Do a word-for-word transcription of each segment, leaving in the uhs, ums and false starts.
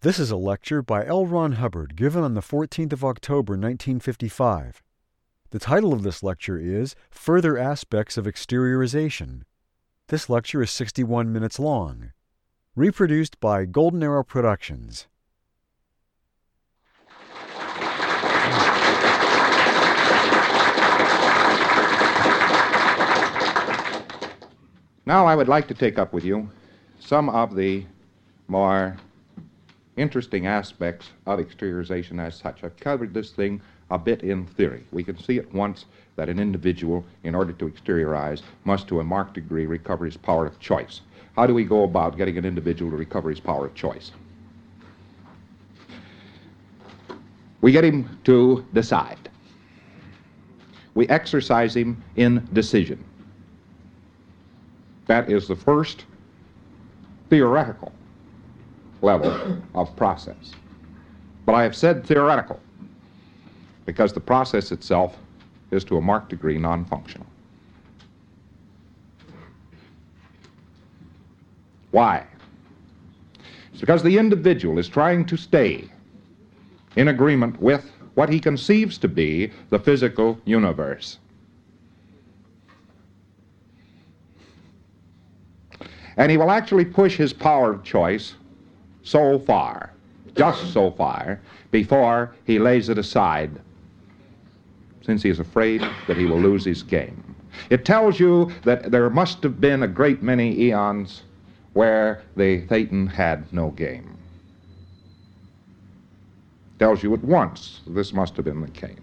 This is a lecture by L. Ron Hubbard given on the fourteenth of October, nineteen fifty-five. The title of this lecture is Further Aspects of Exteriorization. This lecture is sixty-one minutes long. Reproduced by Golden Arrow Productions. Now I would like to take up with you some of the more interesting aspects of exteriorization as such. I've covered this thing a bit in theory. We can see at once that an individual, in order to exteriorize, must to a marked degree recover his power of choice. How do we go about getting an individual to recover his power of choice? We get him to decide. We exercise him in decision. That is the first theoretical level of process. But I have said theoretical because the process itself is to a marked degree non-functional. Why? It's because the individual is trying to stay in agreement with what he conceives to be the physical universe. And he will actually push his power of choice so far, just so far, before he lays it aside, since he is afraid that he will lose his game. It tells you that there must have been a great many eons where the Thetan had no game. It tells you at once this must have been the case.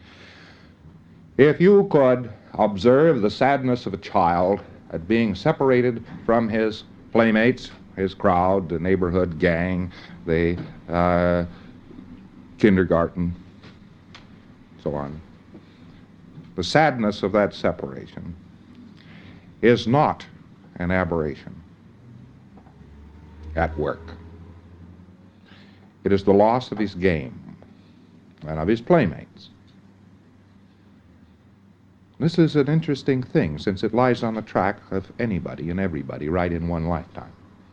If you could observe the sadness of a child at being separated from his playmates, his crowd, the neighborhood gang, the uh, kindergarten, so on. The sadness of that separation is not an aberration at work. It is the loss of his game and of his playmates. This is an interesting thing, since it lies on the track of anybody and everybody right in one lifetime.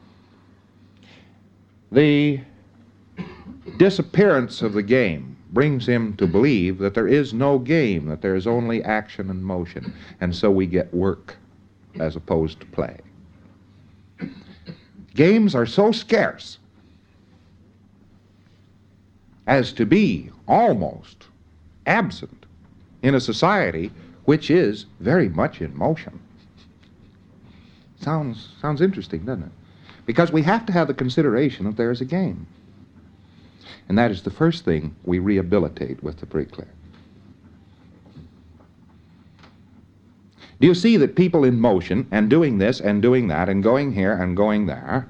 The disappearance of the game brings him to believe that there is no game, that there is only action and motion, and so we get work as opposed to play. Games are so scarce as to be almost absent in a society which is very much in motion. Sounds, sounds interesting, doesn't it? Because we have to have the consideration that there is a game. And that is the first thing we rehabilitate with the pre-clear. Do you see that people in motion and doing this and doing that and going here and going there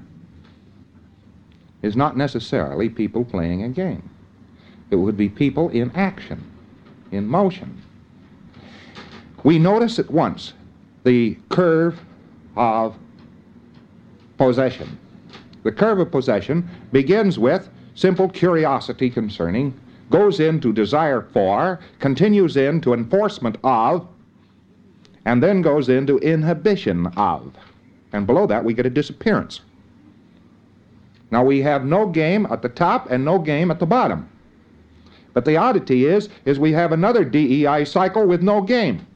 is not necessarily people playing a game? It would be people in action, in motion. We notice at once the curve of possession. The curve of possession begins with simple curiosity concerning, goes into desire for, continues into enforcement of, and then goes into inhibition of. And below that we get a disappearance. Now we have no game at the top and no game at the bottom. But the oddity is, is we have another D E I cycle with no game,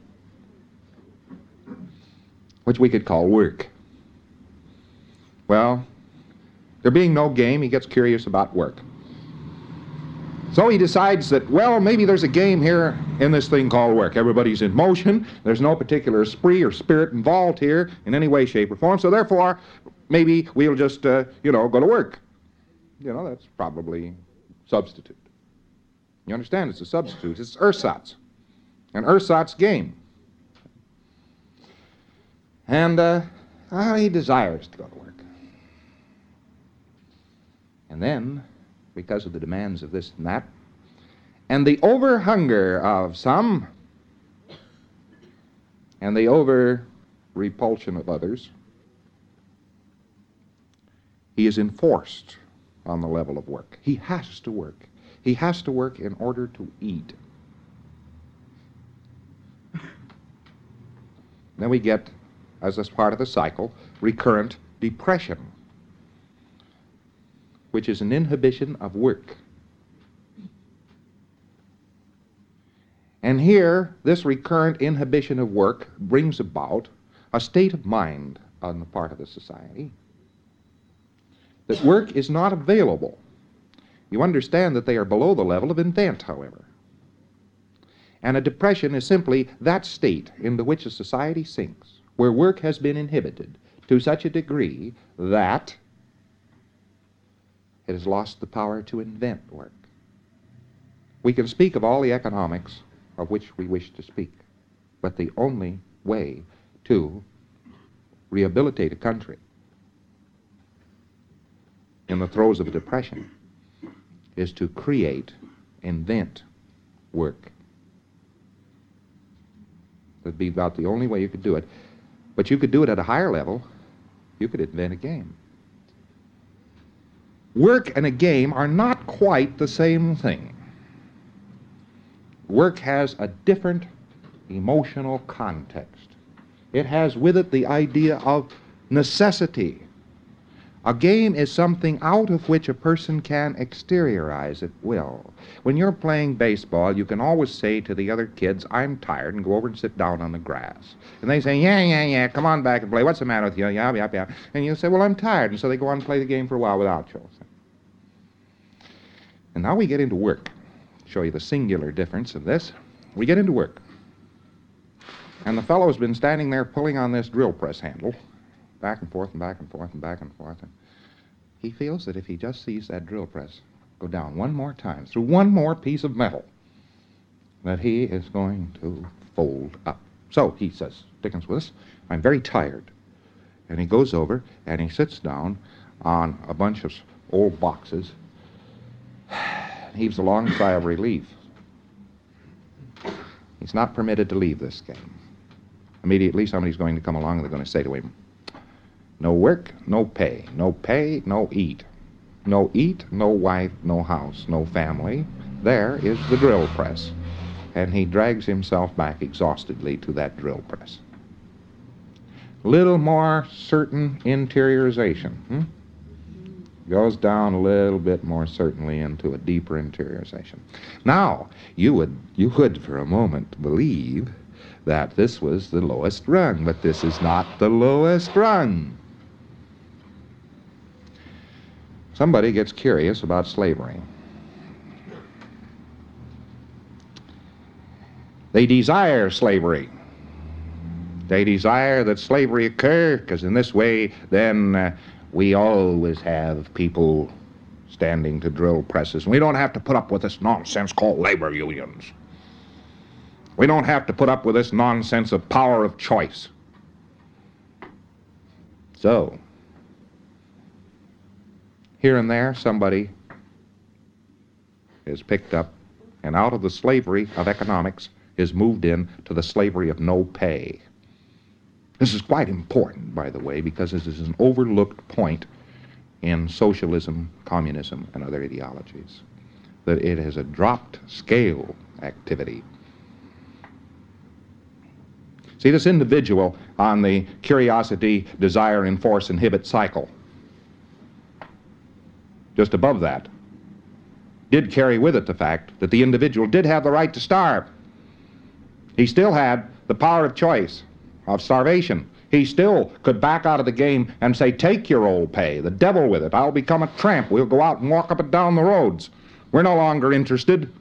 which we could call work. Well, there being no game, he gets curious about work. So he decides that, well, maybe there's a game here in this thing called work. Everybody's in motion. There's no particular esprit or spirit involved here in any way, shape, or form. So therefore, maybe we'll just, uh, you know, go to work. You know, that's probably substitute. You understand? It's a substitute. It's ersatz. An ersatz game. And uh, uh, he desires to go to work. And then, because of the demands of this and that, and the over-hunger of some, and the over-repulsion of others, he is enforced on the level of work. He has to work. He has to work in order to eat. Then we get, as this part of the cycle, recurrent depression. which is an inhibition of work. And here, this recurrent inhibition of work brings about a state of mind on the part of the society that work is not available. You understand that they are below the level of invent, however. And a depression is simply that state into which a society sinks, where work has been inhibited to such a degree that it has lost the power to invent work. We can speak of all the economics of which we wish to speak, but the only way to rehabilitate a country in the throes of a depression is to create, invent work. That'd be about the only way you could do it. But you could do it at a higher level. You could invent a game. Work and a game are not quite the same thing. Work has a different emotional context. It has with it the idea of necessity. A game is something out of which a person can exteriorize at will. When you're playing baseball, you can always say to the other kids, I'm tired, and go over and sit down on the grass. And they say, yeah, yeah, yeah, come on back and play. What's the matter with you? Yeah, yeah, yeah. And you say, well, I'm tired. And so they go on and play the game for a while without you. And now we get into work. I'll show you the singular difference of this. We get into work. And the fellow's been standing there pulling on this drill press handle, back and forth and back and forth and back and forth. And he feels that if he just sees that drill press go down one more time, through one more piece of metal, that he is going to fold up. So he says, Dickens with us, I'm very tired. And he goes over and he sits down on a bunch of old boxes, heaves a long sigh of relief. He's not permitted to leave this game. Immediately somebody's going to come along and they're going to say to him, no work, no pay. No pay, no eat. No eat, no wife, no house, no family. There is the drill press. And he drags himself back exhaustedly to that drill press. Little more certain interiorization. Hmm? Goes down a little bit more certainly into a deeper interiorization. Now, you would, you would for a moment believe that this was the lowest rung, but this is not the lowest rung. Somebody gets curious about slavery. They desire slavery. They desire that slavery occur, because in this way, then uh, we always have people standing to drill presses. And we don't have to put up with this nonsense called labor unions. We don't have to put up with this nonsense of power of choice. So, here and there, somebody is picked up, and out of the slavery of economics is moved in to the slavery of no pay. This is quite important, by the way, because this is an overlooked point in socialism, communism, and other ideologies, that it is a dropped scale activity. See, this individual on the curiosity, desire, enforce, inhibit cycle, just above that, did carry with it the fact that the individual did have the right to starve. He still had the power of choice, of starvation. He still could back out of the game and say, take your old pay, the devil with it, I'll become a tramp, we'll go out and walk up and down the roads. We're no longer interested.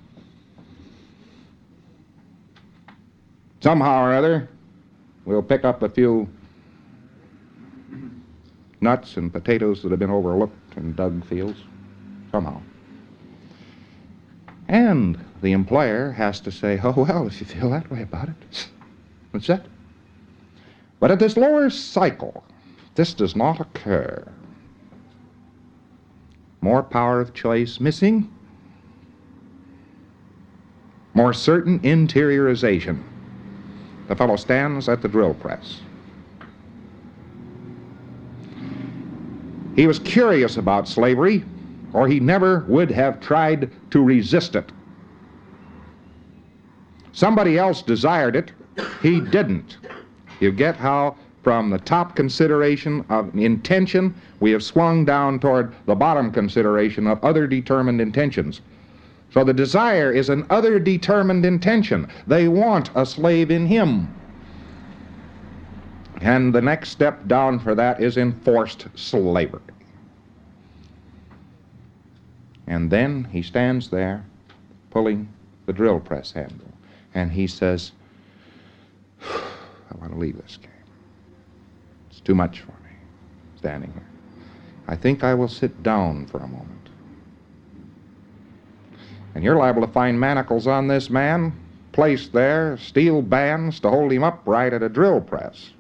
Somehow or other, we'll pick up a few nuts and potatoes that have been overlooked in dug fields, somehow. And the employer has to say, oh, well, if you feel that way about it, that's it. But at this lower cycle, this does not occur. More power of choice missing, more certain interiorization. The fellow stands at the drill press. He was curious about slavery, or he never would have tried to resist it. Somebody else desired it, he didn't. You get how from the top consideration of intention, we have swung down toward the bottom consideration of other determined intentions. So the desire is an other determined intention. They want a slave in him. And the next step down for that is enforced slavery. And then he stands there pulling the drill press handle, and he says, I want to leave this game. It's too much for me, standing here. I think I will sit down for a moment. And you're liable to find manacles on this man, placed there, steel bands to hold him upright at a drill press.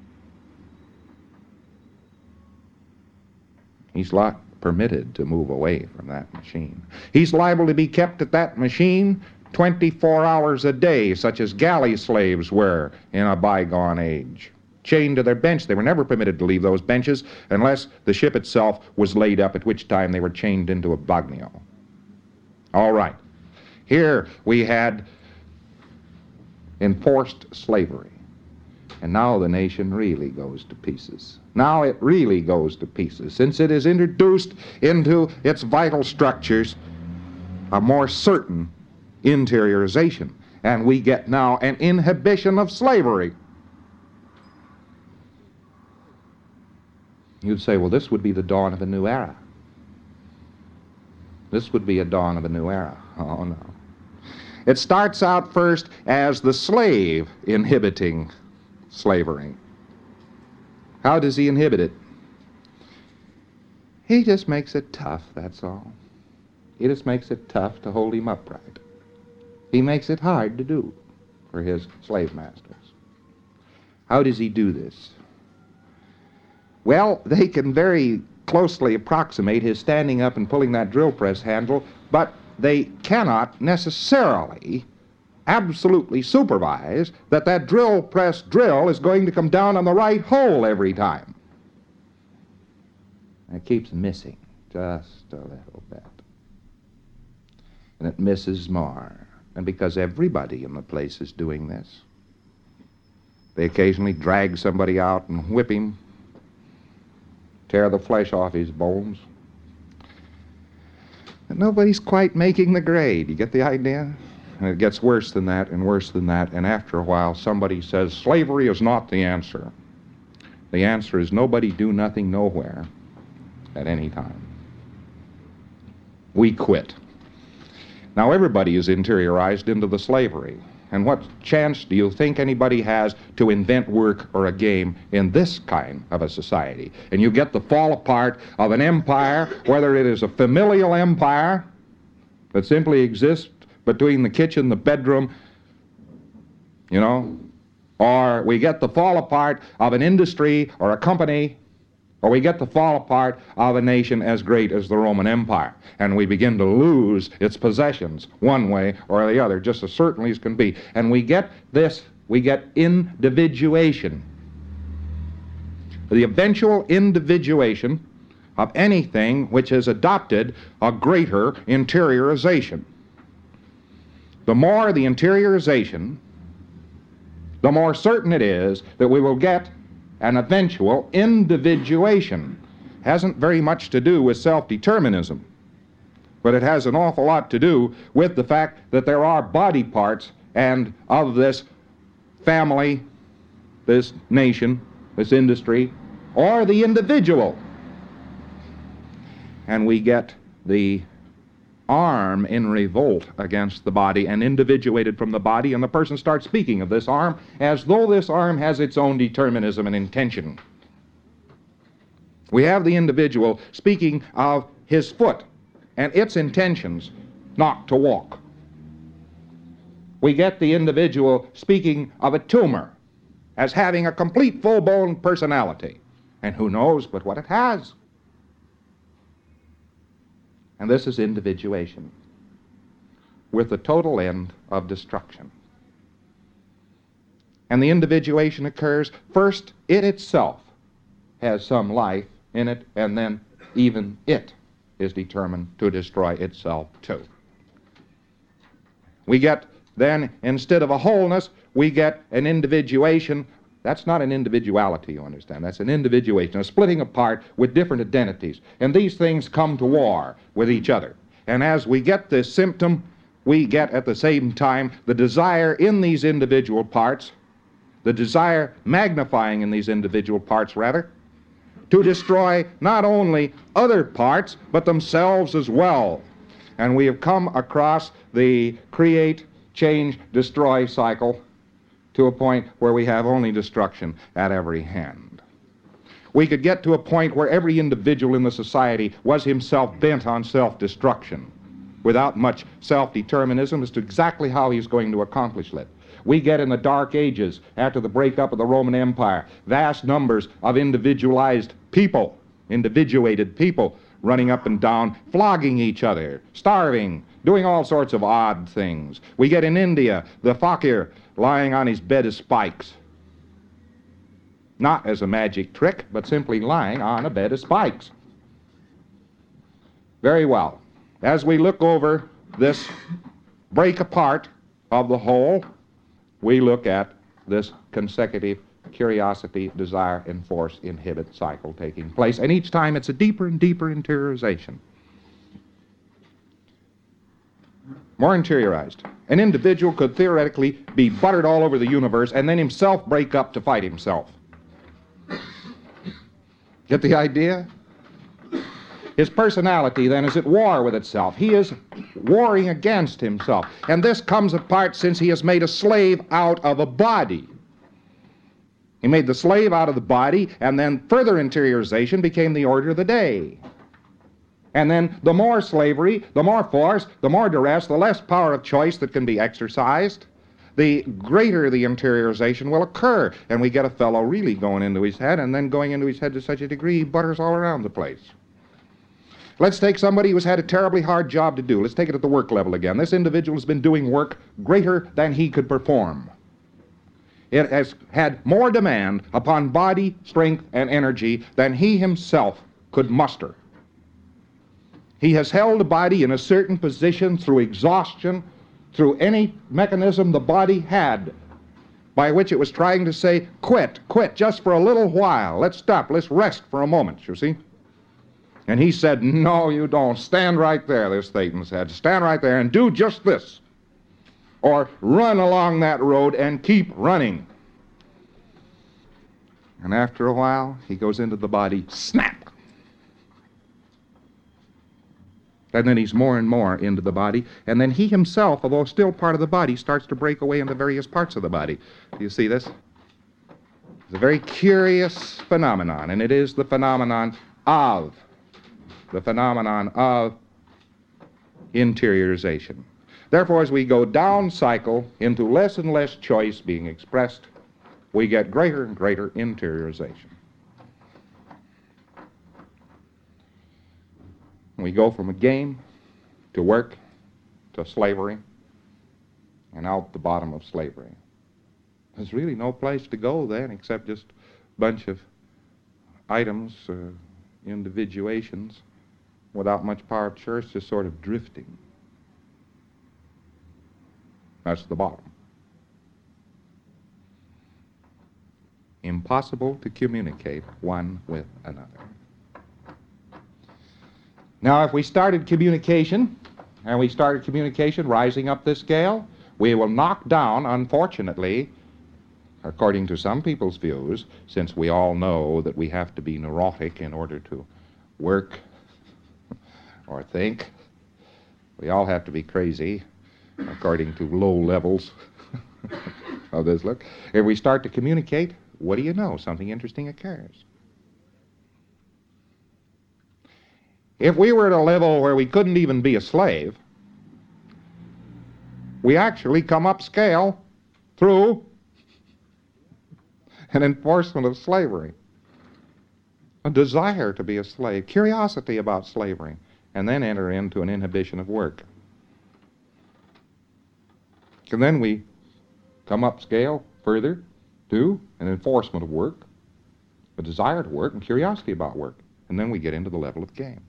He's not permitted to move away from that machine. He's liable to be kept at that machine twenty-four hours a day, such as galley slaves were in a bygone age. Chained to their bench. They were never permitted to leave those benches unless the ship itself was laid up, at which time they were chained into a bagnio. All right. Here we had enforced slavery. And now the nation really goes to pieces. Now it really goes to pieces, since it has introduced into its vital structures a more certain interiorization. And we get now an inhibition of slavery. You'd say, well, this would be the dawn of a new era. This would be a dawn of a new era. Oh, no. It starts out first as the slave inhibiting slavery. How does he inhibit it? He just makes it tough, that's all. He just makes it tough to hold him upright. He makes it hard to do for his slave masters. How does he do this? Well, they can very closely approximate his standing up and pulling that drill press handle, but they cannot necessarily absolutely supervise that that drill press drill is going to come down on the right hole every time. And it keeps missing just a little bit. And it misses more. And because everybody in the place is doing this, they occasionally drag somebody out and whip him, tear the flesh off his bones. And nobody's quite making the grade. You get the idea? And it gets worse than that and worse than that, and after a while somebody says, slavery is not the answer. The answer is nobody do nothing nowhere at any time. We quit. Now everybody is interiorized into the slavery. And what chance do you think anybody has to invent work or a game in this kind of a society? And you get the fall apart of an empire, whether it is a familial empire that simply exists between the kitchen, the bedroom, you know, or we get the fall apart of an industry or a company, or we get the fall apart of a nation as great as the Roman Empire, and we begin to lose its possessions one way or the other, just as certainly as can be. And we get this, we get individuation. The eventual individuation of anything which has adopted a greater interiorization. The more the interiorization, the more certain it is that we will get an eventual individuation. Hasn't very much to do with self-determinism, but it has an awful lot to do with the fact that there are body parts and of this family, this nation, this industry, or the individual. And we get the arm in revolt against the body and individuated from the body, and the person starts speaking of this arm as though this arm has its own determinism and intention. We have the individual speaking of his foot and its intentions not to walk. We get the individual speaking of a tumor as having a complete full-blown personality, and who knows but what it has. And this is individuation, with the total end of destruction. And the individuation occurs first, it itself has some life in it, and then even it is determined to destroy itself too. We get then, instead of a wholeness, we get an individuation That's not an individuality, you understand. That's an individuation, a splitting apart with different identities. And these things come to war with each other. And as we get this symptom, we get at the same time the desire in these individual parts, the desire magnifying in these individual parts, rather, to destroy not only other parts, but themselves as well. And we have come across the create, change, destroy cycle to a point where we have only destruction at every hand. We could get to a point where every individual in the society was himself bent on self-destruction, without much self-determinism as to exactly how he's going to accomplish it. We get in the Dark Ages, after the breakup of the Roman Empire, vast numbers of individualized people, individuated people, running up and down, flogging each other, starving, doing all sorts of odd things. We get in India, the fakir lying on his bed of spikes. Not as a magic trick, but simply lying on a bed of spikes. Very well. As we look over this break apart of the whole, we look at this consecutive curiosity, desire, enforce, inhibit cycle taking place. And each time it's a deeper and deeper interiorization. More interiorized. An individual could theoretically be buttered all over the universe and then himself break up to fight himself. Get the idea? His personality then is at war with itself. He is warring against himself. And this comes apart since he has made a slave out of a body. He made the slave out of the body, and then further interiorization became the order of the day. And then the more slavery, the more force, the more duress, the less power of choice that can be exercised, the greater the interiorization will occur. And we get a fellow really going into his head, and then going into his head to such a degree he butters all around the place. Let's take somebody who's had a terribly hard job to do. Let's take it at the work level again. This individual has been doing work greater than he could perform. It has had more demand upon body, strength, and energy than he himself could muster. He has held the body in a certain position through exhaustion, through any mechanism the body had, by which it was trying to say, quit, quit, just for a little while. Let's stop, let's rest for a moment, you see. And he said, no, you don't. Stand right there, this Thetan said. Stand right there and do just this. Or run along that road and keep running. And after a while, he goes into the body, snap. And then he's more and more into the body. And then he himself, although still part of the body, starts to break away into various parts of the body. Do you see this? It's a very curious phenomenon, and it is the phenomenon of, the phenomenon of interiorization. Therefore, as we go down cycle into less and less choice being expressed, we get greater and greater interiorization. We go from a game to work to slavery and out the bottom of slavery. There's really no place to go then except just a bunch of items, uh, individuations, without much power of choice, just sort of drifting. That's the bottom. Impossible to communicate one with another. Now, if we started communication, and we started communication rising up this scale, we will knock down, unfortunately, according to some people's views, since we all know that we have to be neurotic in order to work or think, we all have to be crazy, according to low levels of this look. If we start to communicate, what do you know? Something interesting occurs. If we were at a level where we couldn't even be a slave, we actually come upscale through an enforcement of slavery, a desire to be a slave, curiosity about slavery, and then enter into an inhibition of work. And then we come upscale further to an enforcement of work, a desire to work, and curiosity about work. And then we get into the level of game.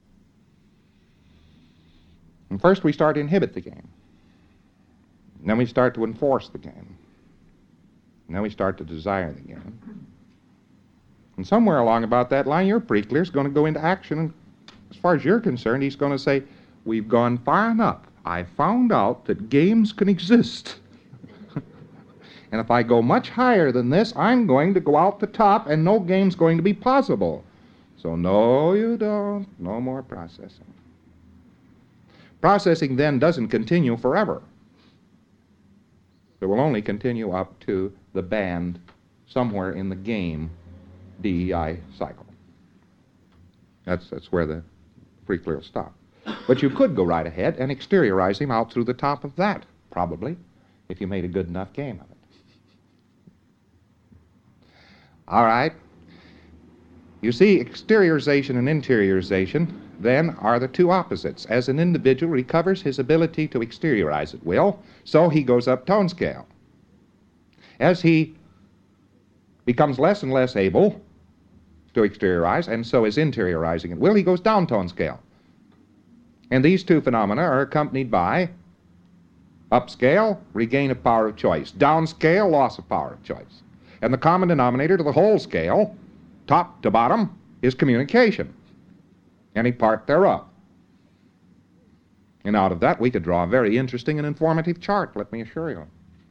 And first we start to inhibit the game. And then we start to enforce the game. And then we start to desire it again. And somewhere along about that line, your pre-clear is going to go into action. And as far as you're concerned, he's going to say, we've gone far enough. I found out that games can exist. And if I go much higher than this, I'm going to go out the top and no game's going to be possible. So no, you don't. No more processing. Processing then doesn't continue forever. It will only continue up to the band somewhere in the game D E I cycle. That's, that's where the pre-clear will stop. But you could go right ahead and exteriorize him out through the top of that, probably, if you made a good enough game of it. All right. You see, exteriorization and interiorization then are the two opposites. As an individual recovers his ability to exteriorize at will, so he goes up tone scale. As he becomes less and less able to exteriorize, and so is interiorizing at will, he goes down tone scale. And these two phenomena are accompanied by upscale, regain of power of choice, downscale, loss of power of choice. And the common denominator to the whole scale, top to bottom, is communication, any part thereof. And out of that, we could draw a very interesting and informative chart, let me assure you.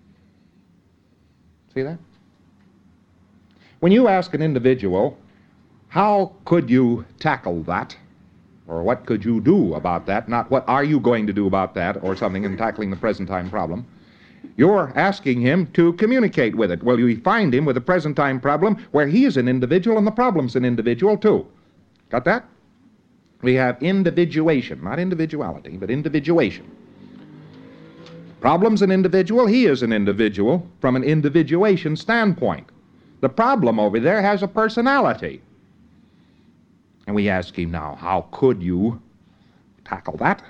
See that? When you ask an individual, how could you tackle that, or what could you do about that, not what are you going to do about that, or something in tackling the present time problem, you're asking him to communicate with it. Well, you find him with a present time problem where he is an individual and the problem's an individual too. Got that? We have individuation, not individuality, but individuation. Problem's an individual, he is an individual from an individuation standpoint. The problem over there has a personality. And we ask him now, how could you tackle that?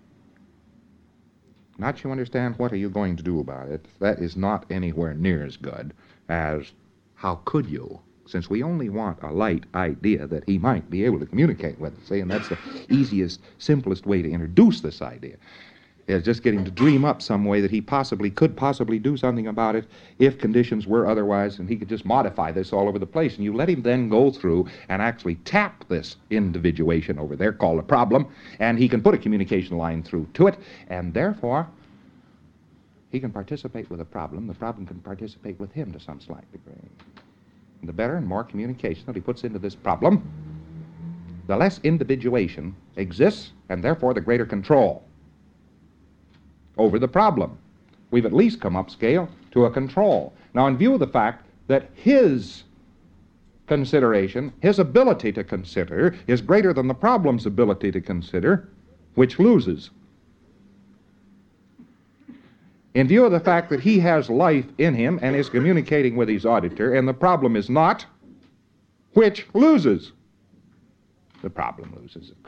Not you understand, what are you going to do about it? That is not anywhere near as good as how could you, since we only want a light idea that he might be able to communicate with us, see, and that's the easiest, simplest way to introduce this idea, is just getting to dream up some way that he possibly could possibly do something about it if conditions were otherwise, and he could just modify this all over the place. And you let him then go through and actually tap this individuation over there called a problem, and he can put a communication line through to it, and therefore he can participate with the problem. The problem can participate with him to some slight degree. And the better and more communication that he puts into this problem, the less individuation exists, and therefore the greater control over the problem. We've at least come upscale to a control. Now, in view of the fact that his consideration, his ability to consider, is greater than the problem's ability to consider, which loses? In view of the fact that he has life in him and is communicating with his auditor, and the problem is not, which loses? The problem loses, of course.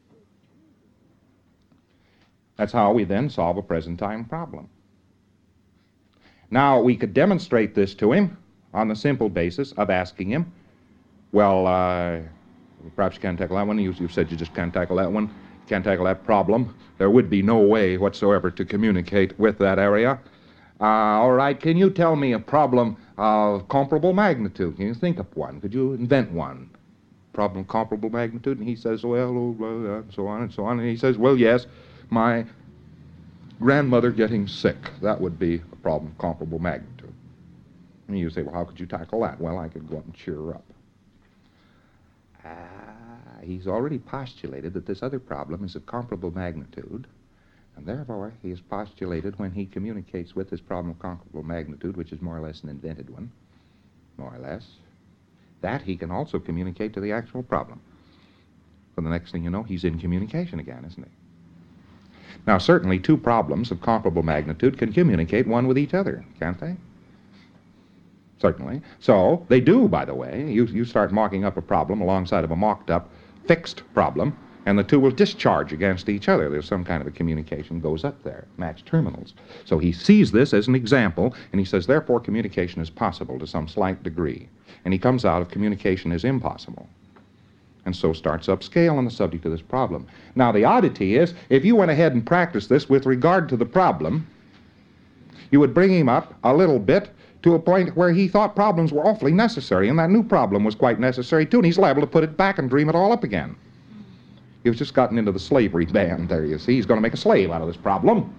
That's how we then solve a present time problem. Now, we could demonstrate this to him on the simple basis of asking him, well, uh, perhaps you can't tackle that one. You, you've said you just can't tackle that one. Can't tackle that problem. There would be no way whatsoever to communicate with that area. Uh, all right, can you tell me a problem of comparable magnitude? Can you think of one? Could you invent one? Problem of comparable magnitude? And he says, well, oh, blah, and so on and so on. And he says, well, yes, my grandmother getting sick. That would be a problem of comparable magnitude. And you say, well, how could you tackle that? Well, I could go up and cheer her up. Ah, he's already postulated that this other problem is of comparable magnitude, and therefore he has postulated when he communicates with this problem of comparable magnitude, which is more or less an invented one, more or less, that he can also communicate to the actual problem. For the next thing you know, he's in communication again, isn't he? Now, certainly two problems of comparable magnitude can communicate one with each other, can't they? Certainly. So, they do, by the way. You, you start mocking up a problem alongside of a mocked-up fixed problem, and the two will discharge against each other. There's some kind of a communication goes up there, match terminals. So he sees this as an example, and he says, therefore, communication is possible to some slight degree. And he comes out of communication is impossible. And so starts upscale on the subject of this problem. Now, the oddity is, if you went ahead and practiced this with regard to the problem, you would bring him up a little bit to a point where he thought problems were awfully necessary, and that new problem was quite necessary too, and he's liable to put it back and dream it all up again. He was just gotten into the slavery band there, you see. He's going to make a slave out of this problem.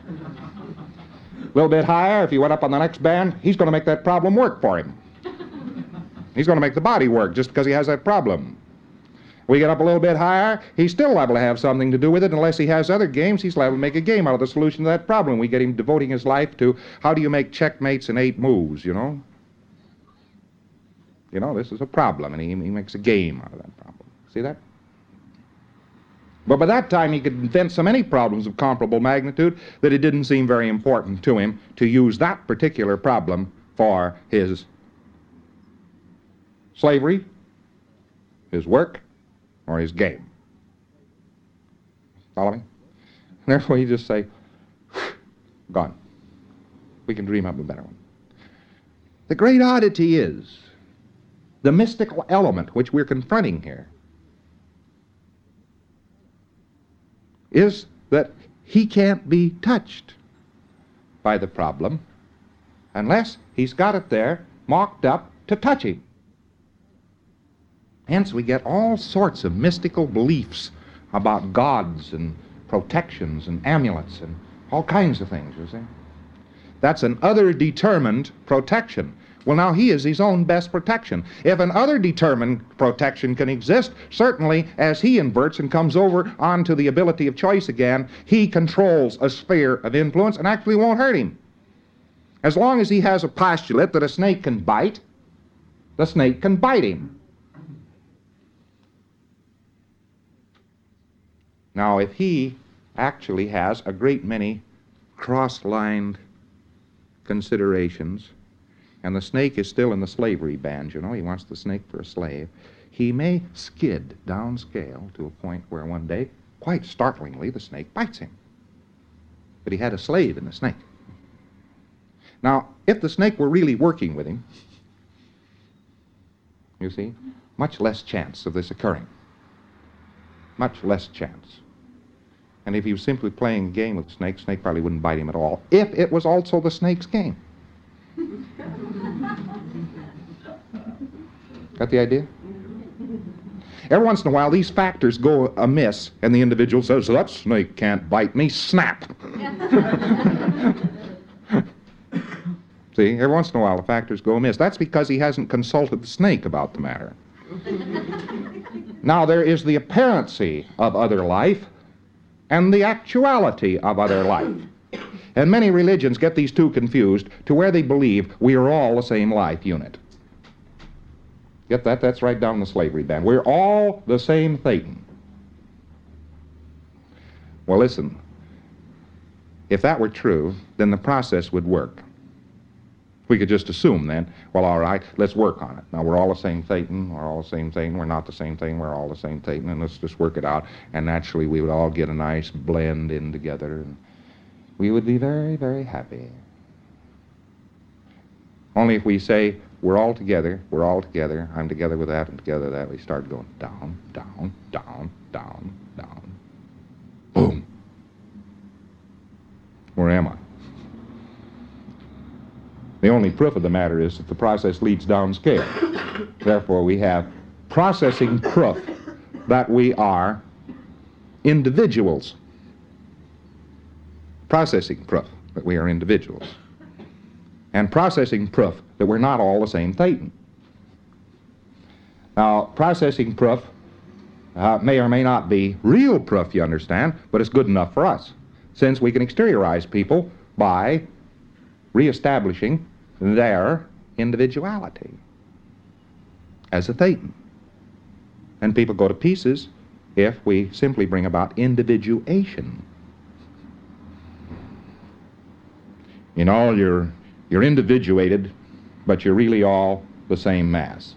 A little bit higher, if he went up on the next band, he's going to make that problem work for him. He's going to make the body work just because he has that problem. We get up a little bit higher, he's still liable to have something to do with it. Unless he has other games, he's liable to make a game out of the solution to that problem. We get him devoting his life to how do you make checkmates in eight moves, you know? You know, this is a problem, and he, he makes a game out of that problem. See that? But by that time, he could invent so many problems of comparable magnitude that it didn't seem very important to him to use that particular problem for his slavery, his work, or his game. Follow me? Therefore, you just say, gone. We can dream up a better one. The great oddity is the mystical element which we're confronting here is that he can't be touched by the problem unless he's got it there mocked up to touch him. Hence, we get all sorts of mystical beliefs about gods and protections and amulets and all kinds of things, you see. That's an other-determined protection. Well, now he is his own best protection. If an other-determined protection can exist, certainly as he inverts and comes over onto the ability of choice again, he controls a sphere of influence and actually won't hurt him. As long as he has a postulate that a snake can bite, the snake can bite him. Now, if he actually has a great many cross-lined considerations, and the snake is still in the slavery band, you know, he wants the snake for a slave, he may skid downscale to a point where one day, quite startlingly, the snake bites him. But he had a slave in the snake. Now, if the snake were really working with him, you see, much less chance of this occurring. Much less chance. And if he was simply playing a game with the snake, the snake probably wouldn't bite him at all, if it was also the snake's game. Got the idea? Every once in a while, these factors go amiss, and the individual says, that snake can't bite me, snap. See, every once in a while, the factors go amiss. That's because he hasn't consulted the snake about the matter. Now, there is the apparency of other life and the actuality of other life. And many religions get these two confused to where they believe we are all the same life unit. Get that? That's right down the slavery band. We're all the same Thetan. Well, listen, if that were true, then the process would work. We could just assume then, well, all right, let's work on it. Now, we're all the same Thetan, we're all the same Thetan, we're not the same thing, we're all the same Thetan, and let's just work it out. And naturally, we would all get a nice blend in together, and we would be very, very happy. Only if we say, we're all together, we're all together, I'm together with that and together with that, we start going down, down, down, down, down. Boom. Where am I? The only proof of the matter is that the process leads downscale. Therefore, we have processing proof that we are individuals. Processing proof that we are individuals. And processing proof that we're not all the same Thetan. Now, processing proof uh, may or may not be real proof, you understand, but it's good enough for us, since we can exteriorize people by reestablishing their individuality as a Thetan. And people go to pieces if we simply bring about individuation. You know, you're, you're individuated, but you're really all the same mass.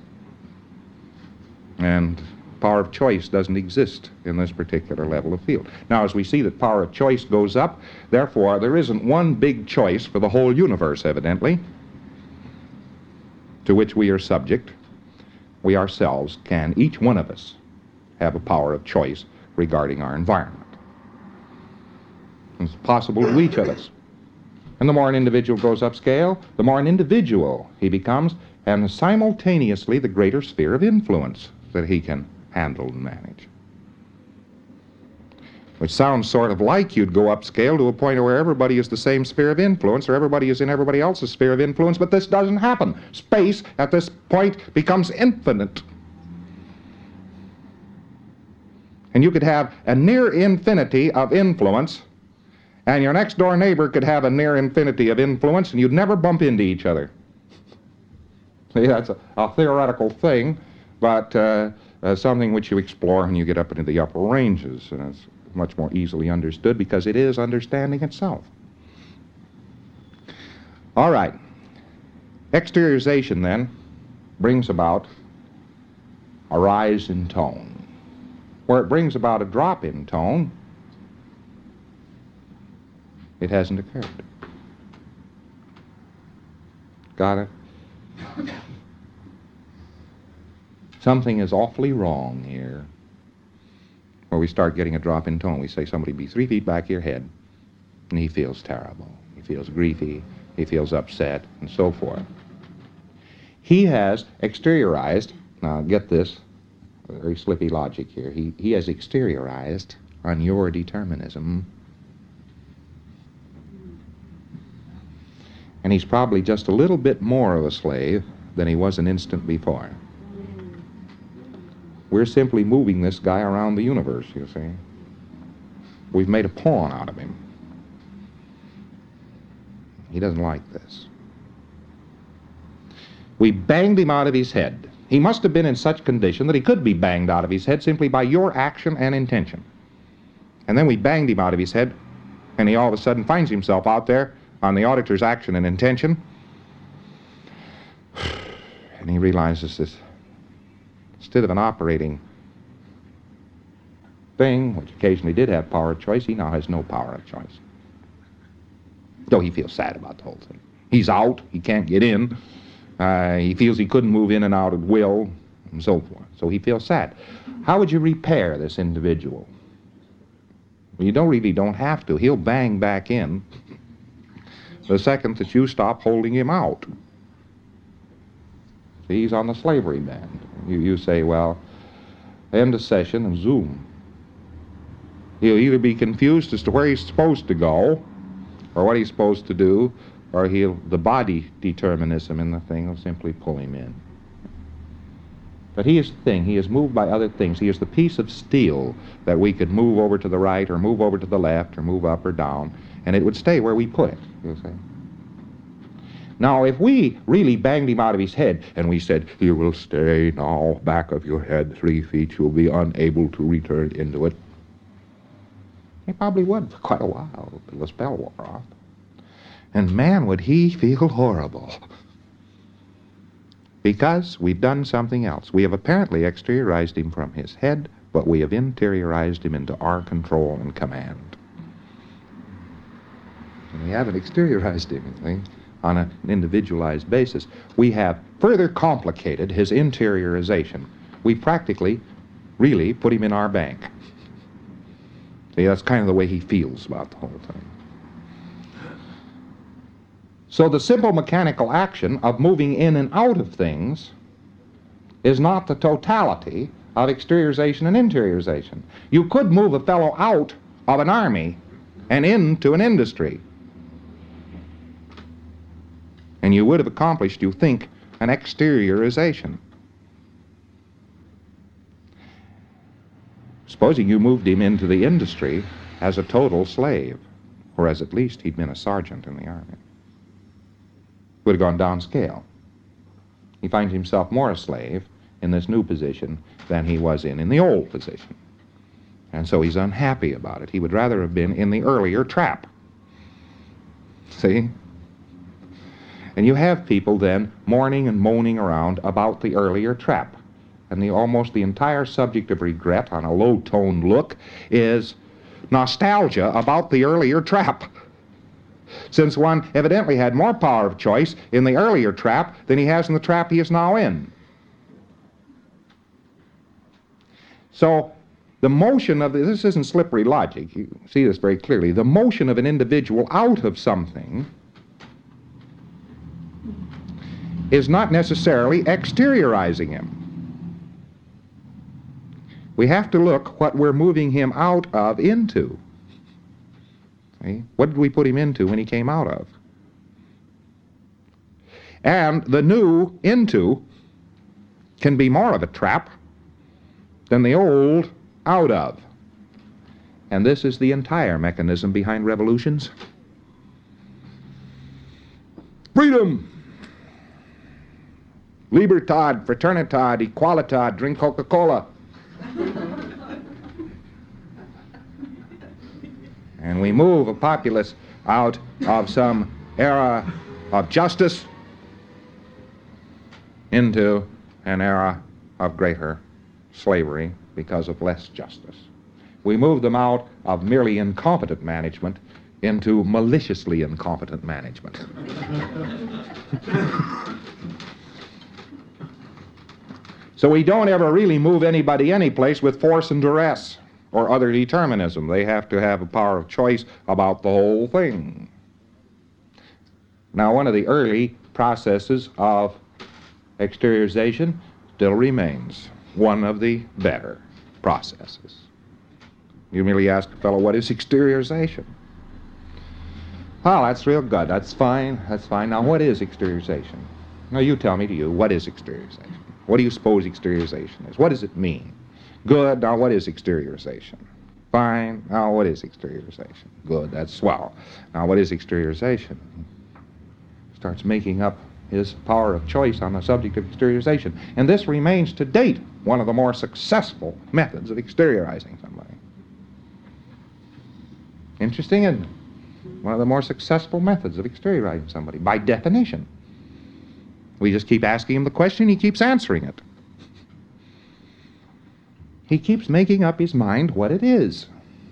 And power of choice doesn't exist in this particular level of field. Now, as we see that power of choice goes up, therefore, there isn't one big choice for the whole universe, evidently, to which we are subject. We ourselves can, each one of us, have a power of choice regarding our environment. It's possible to each of us. And the more an individual goes upscale, the more an individual he becomes, and simultaneously the greater sphere of influence that he can handle and manage. Which sounds sort of like you'd go upscale to a point where everybody is the same sphere of influence, or everybody is in everybody else's sphere of influence, but this doesn't happen. Space at this point becomes infinite. And you could have a near infinity of influence, and your next door neighbor could have a near infinity of influence, and you'd never bump into each other. See, that's a, a theoretical thing, but uh, uh, something which you explore when you get up into the upper ranges, and it's much more easily understood because it is understanding itself. All right. Exteriorization, then, brings about a rise in tone. Where it brings about a drop in tone, it hasn't occurred. Got it? Something is awfully wrong here. Where we start getting a drop in tone. We say somebody be three feet back of your head, and he feels terrible. He feels griefy. He feels upset, and so forth. He has exteriorized, now get this, very slippy logic here, he, he has exteriorized on your determinism. And he's probably just a little bit more of a slave than he was an instant before. We're simply moving this guy around the universe, you see. We've made a pawn out of him. He doesn't like this. We banged him out of his head. He must have been in such condition that he could be banged out of his head simply by your action and intention. And then we banged him out of his head, and he all of a sudden finds himself out there on the auditor's action and intention, and he realizes this. Instead of an operating thing, which occasionally did have power of choice, he now has no power of choice. Though he feels sad about the whole thing. He's out, he can't get in, uh, he feels he couldn't move in and out at will, and so forth. So he feels sad. How would you repair this individual? Well, you don't really don't have to. He'll bang back in the second that you stop holding him out. See, he's on the slavery band. You, you say, well, end of session and zoom. He'll either be confused as to where he's supposed to go or what he's supposed to do, or he'll, the body determinism in the thing will simply pull him in. But he is the thing. He is moved by other things. He is the piece of steel that we could move over to the right or move over to the left or move up or down, and it would stay where we put it, you see. Now, if we really banged him out of his head and we said, you will stay now back of your head three feet, you'll be unable to return into it, he probably would for quite a while until the spell wore off. And man, would he feel horrible. Because we've done something else. We have apparently exteriorized him from his head, but we have interiorized him into our control and command. And we haven't exteriorized him, you think, on an individualized basis. We have further complicated his interiorization. We practically, really, put him in our bank. See, that's kind of the way he feels about the whole thing. So the simple mechanical action of moving in and out of things is not the totality of exteriorization and interiorization. You could move a fellow out of an army and into an industry, and you would have accomplished, you think, an exteriorization. Supposing you moved him into the industry as a total slave, or as at least he'd been a sergeant in the army. He would have gone downscale. He finds himself more a slave in this new position than he was in in the old position. And so he's unhappy about it. He would rather have been in the earlier trap. See? And you have people then mourning and moaning around about the earlier trap. And the almost the entire subject of regret on a low-toned look is nostalgia about the earlier trap. Since one evidently had more power of choice in the earlier trap than he has in the trap he is now in. So the motion of, the, this isn't slippery logic, you see this very clearly, the motion of an individual out of something is not necessarily exteriorizing him. We have to look what we're moving him out of into. See? What did we put him into when he came out of? And the new into can be more of a trap than the old out of. And this is the entire mechanism behind revolutions. Freedom! Libertad, fraternitad, equalitad, drink Coca-Cola. And we move a populace out of some era of justice into an era of greater slavery because of less justice. We move them out of merely incompetent management into maliciously incompetent management. So we don't ever really move anybody anyplace with force and duress or other determinism. They have to have a power of choice about the whole thing. Now, one of the early processes of exteriorization still remains one of the better processes. You merely ask a fellow, what is exteriorization? Well, that's real good. That's fine. That's fine. Now, what is exteriorization? Now, you tell me to you, what is exteriorization? What do you suppose exteriorization is? What does it mean? Good. Now, what is exteriorization? Fine. Now, what is exteriorization? Good. That's swell. Now, what is exteriorization? Starts making up his power of choice on the subject of exteriorization. And this remains to date one of the more successful methods of exteriorizing somebody. Interesting, isn't it? One of the more successful methods of exteriorizing somebody, by definition. We just keep asking him the question, he keeps answering it. He keeps making up his mind what it is.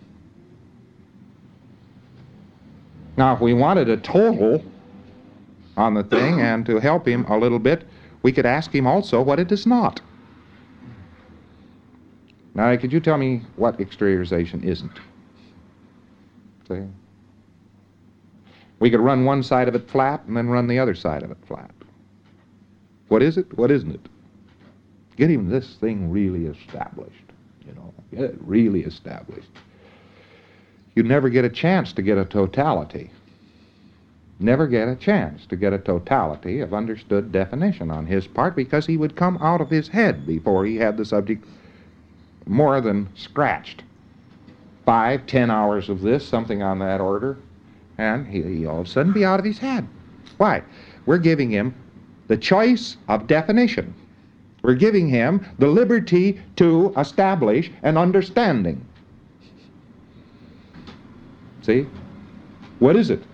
Now, if we wanted a total on the thing and to help him a little bit, we could ask him also what it is not. Now, could you tell me what exteriorization isn't? See? We could run one side of it flat and then run the other side of it flat. What is it? What isn't it? Get him this thing really established, you know, get it really established. You never get a chance to get a totality. Never get a chance to get a totality of understood definition on his part, because he would come out of his head before he had the subject more than scratched. Five, ten hours of this, something on that order, and he, he all of a sudden be out of his head. Why? We're giving him the choice of definition. We're giving him the liberty to establish an understanding. See? What is it?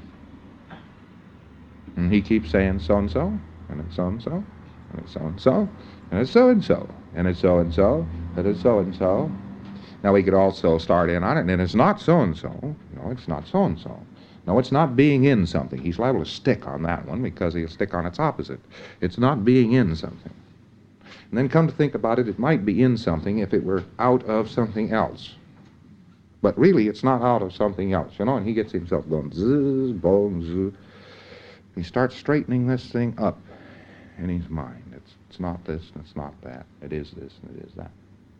And he keeps saying so-and-so, and it's so-and-so, and it's so-and-so, and it's so-and-so, and it's so-and-so, and it's so-and-so. Now, we could also start in on it, and it's not so-and-so. No, it's not so-and-so. No, it's not being in something. He's liable to stick on that one because he'll stick on its opposite. It's not being in something. And then come to think about it, it might be in something if it were out of something else. But really, it's not out of something else, you know, and he gets himself going, zzz, boom, zzz. He starts straightening this thing up in his mind. It's, it's not this, and it's not that. It is this, and it is that.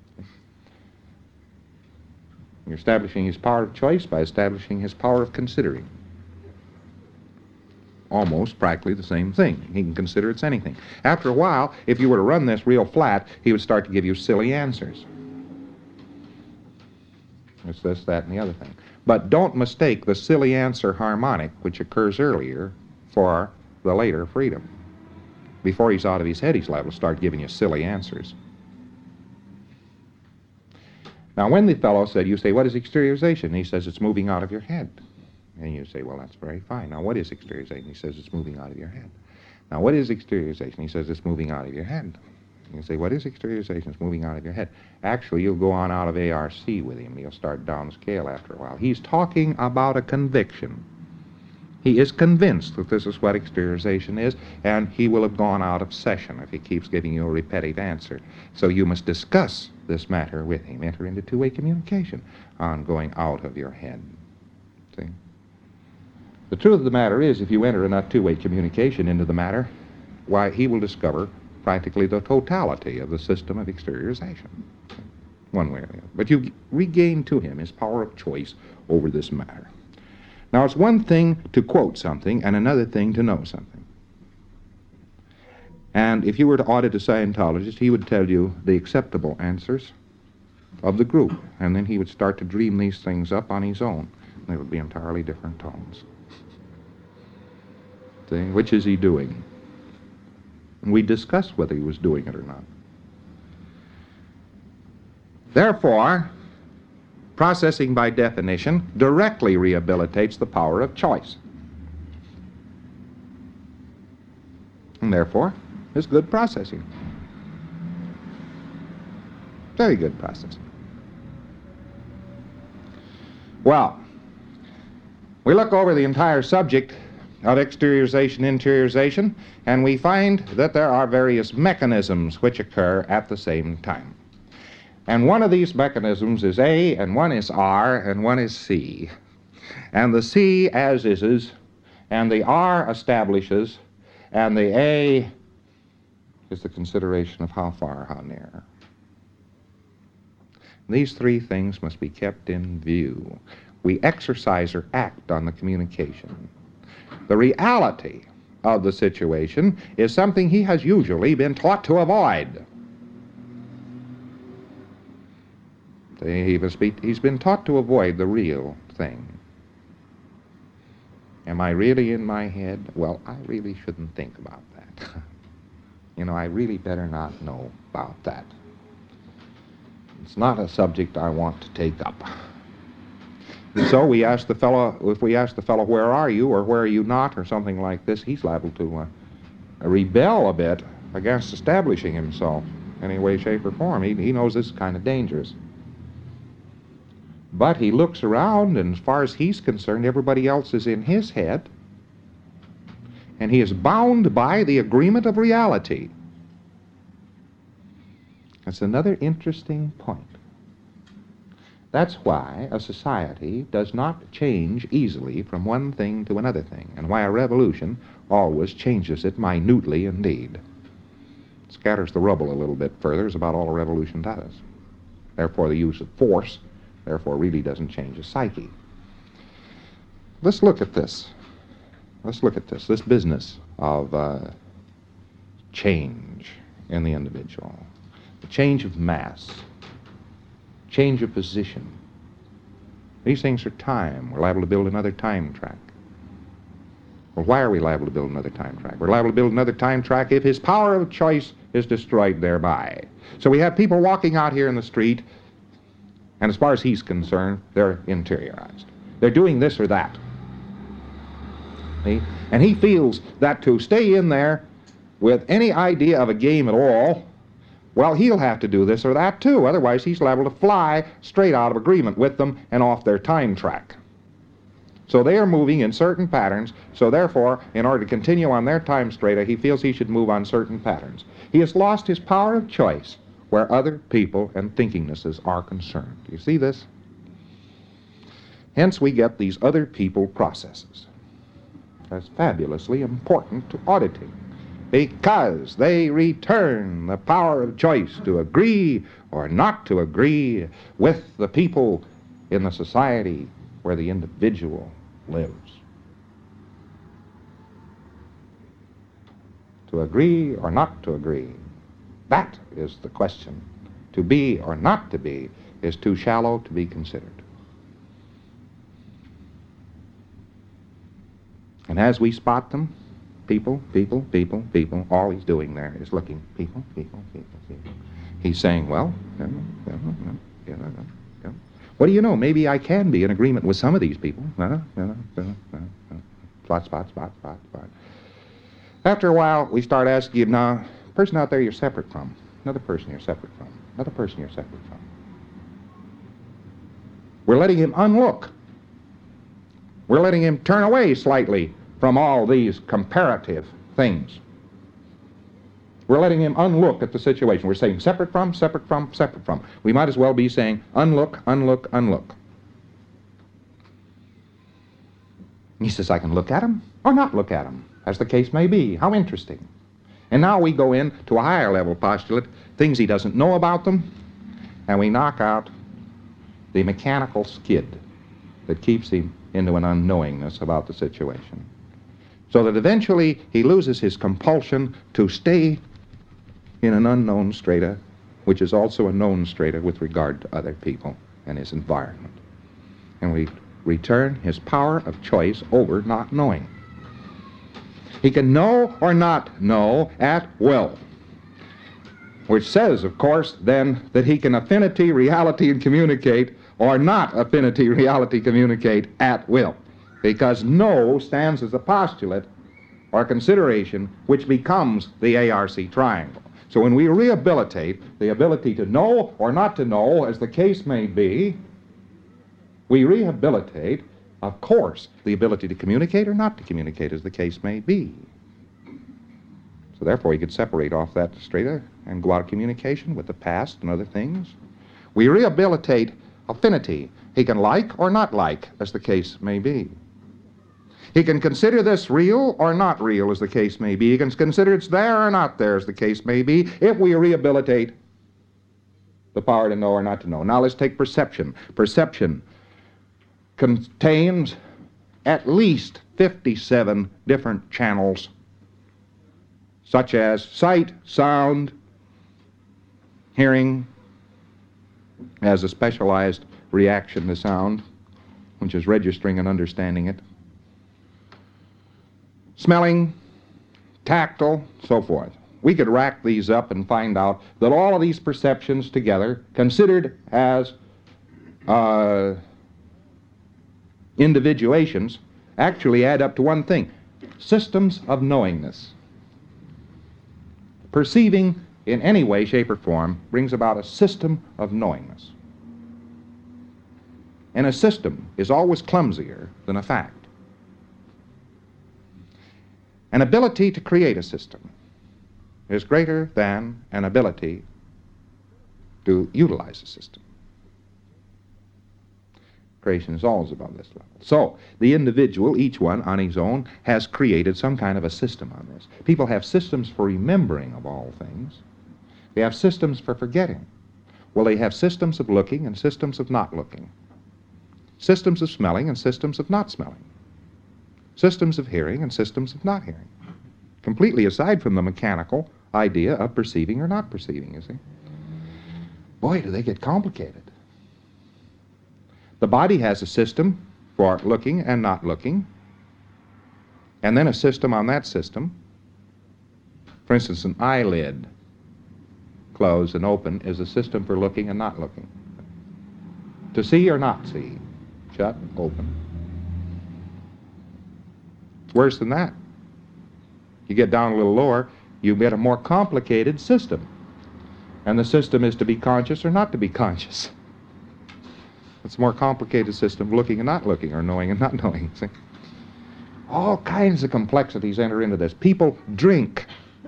You're establishing his power of choice by establishing his power of considering. Almost practically the same thing. He can consider it's anything. After a while, if you were to run this real flat, he would start to give you silly answers. It's this, that, and the other thing. But don't mistake the silly answer harmonic, which occurs earlier, for the later freedom. Before he's out of his head, he's liable to start giving you silly answers. Now, when the fellow said, you say, what is exteriorization? He says, it's moving out of your head. And you say, well, that's very fine. Now, what is exteriorization? He says, it's moving out of your head. Now, what is exteriorization? He says, it's moving out of your head. You say, what is exteriorization? It's moving out of your head. Actually, you'll go on out of A R C with him. You'll start down scale after a while. He's talking about a conviction. He is convinced that this is what exteriorization is, and he will have gone out of session if he keeps giving you a repetitive answer. So you must discuss this matter with him. Enter into two-way communication on going out of your head. See? The truth of the matter is, if you enter in a two-way communication into the matter, why, he will discover practically the totality of the system of exteriorization, one way or the other. But you regain to him his power of choice over this matter. Now, it's one thing to quote something and another thing to know something. And if you were to audit a Scientologist, he would tell you the acceptable answers of the group, and then he would start to dream these things up on his own. They would be entirely different tones. See, which is he doing? And we discussed whether he was doing it or not. Therefore, processing by definition directly rehabilitates the power of choice. And therefore, is good processing. Very good processing. Well, we look over the entire subject of exteriorization, interiorization, and we find that there are various mechanisms which occur at the same time. And one of these mechanisms is A, and one is R, and one is C. And the C as is, and the R establishes, and the A is the consideration of how far, how near. These three things must be kept in view. We exercise or act on the communication. The reality of the situation is something he has usually been taught to avoid. He must be, he's been taught to avoid the real thing. Am I really in my head? Well, I really shouldn't think about that. You know, I really better not know about that. It's not a subject I want to take up. And so we ask the fellow, if we ask the fellow, where are you, or where are you not, or something like this, he's liable to uh, rebel a bit against establishing himself in any way, shape, or form. He, he knows this is kind of dangerous. But he looks around, and as far as he's concerned, everybody else is in his head, and he is bound by the agreement of reality. That's another interesting point. That's why a society does not change easily from one thing to another thing, and why a revolution always changes it minutely indeed. It scatters the rubble a little bit further is about all a revolution does. Therefore, the use of force, therefore, really doesn't change a psyche. Let's look at this. Let's look at this, this business of uh, change in the individual. The change of mass, change of position. These things are time. We're liable to build another time track. Well, why are we liable to build another time track? We're liable to build another time track if his power of choice is destroyed thereby. So we have people walking out here in the street, and as far as he's concerned, they're interiorized. They're doing this or that. See? And he feels that to stay in there with any idea of a game at all, well, he'll have to do this or that too. Otherwise, he's liable to fly straight out of agreement with them and off their time track. So they are moving in certain patterns, so therefore, in order to continue on their time strata, he feels he should move on certain patterns. He has lost his power of choice where other people and thinkingnesses are concerned. Do you see this? Hence, we get these other people processes. That's fabulously important to auditing, because they return the power of choice to agree or not to agree with the people in the society where the individual lives. To agree or not to agree, that is the question. To be or not to be is too shallow to be considered. And as we spot them, people, people, people, people, all he's doing there is looking, people, people, people, people. He's saying, well, you know, you know, you know, you know, you know. What do you know? Maybe I can be in agreement with some of these people. You know, you know, you know, you know. Spot, spot, spot, spot, spot. After a while, we start asking you, now, person out there you're separate from, another person you're separate from, another person you're separate from. We're letting him unlook. We're letting him turn away slightly from all these comparative things. We're letting him unlook at the situation. We're saying separate from, separate from, separate from. We might as well be saying unlook, unlook, unlook. He says, I can look at him or not look at him, as the case may be. How interesting. And now we go in to a higher level postulate, things he doesn't know about them, and we knock out the mechanical skid that keeps him into an unknowingness about the situation. So that eventually he loses his compulsion to stay in an unknown strata, which is also a known strata with regard to other people and his environment. And we return his power of choice over not knowing. He can know or not know at will, which says, of course, then that he can affinity, reality, and communicate, or not affinity, reality, communicate at will, because know stands as a postulate or consideration which becomes the A R C triangle. So when we rehabilitate the ability to know or not to know, as the case may be, we rehabilitate, of course, the ability to communicate or not to communicate, as the case may be. So therefore, you could separate off that strata and go out of communication with the past and other things. We rehabilitate affinity. He can like or not like, as the case may be. He can consider this real or not real, as the case may be. He can consider it's there or not there, as the case may be, if we rehabilitate the power to know or not to know. Now let's take perception. Perception contains at least fifty-seven different channels, such as sight, sound, hearing as a specialized reaction to sound, which is registering and understanding it, smelling, tactile, so forth. We could rack these up and find out that all of these perceptions together, considered as uh, individuations, actually add up to one thing: systems of knowingness. Perceiving in any way, shape, or form brings about a system of knowingness. And a system is always clumsier than a fact. An ability to create a system is greater than an ability to utilize a system. Creation is always above this level. So, the individual, each one on his own, has created some kind of a system on this. People have systems for remembering of all things. They have systems for forgetting. Well, they have systems of looking and systems of not looking. Systems of smelling and systems of not smelling. Systems of hearing and systems of not hearing. Completely aside from the mechanical idea of perceiving or not perceiving, you see. Boy, do they get complicated. The body has a system for looking and not looking, and then a system on that system. For instance, an eyelid closed and open is a system for looking and not looking. To see or not see, shut, open. Worse than that. You get down a little lower, you get a more complicated system. And the system is to be conscious or not to be conscious. It's a more complicated system, looking and not looking, or knowing and not knowing. See? All kinds of complexities enter into this. People drink,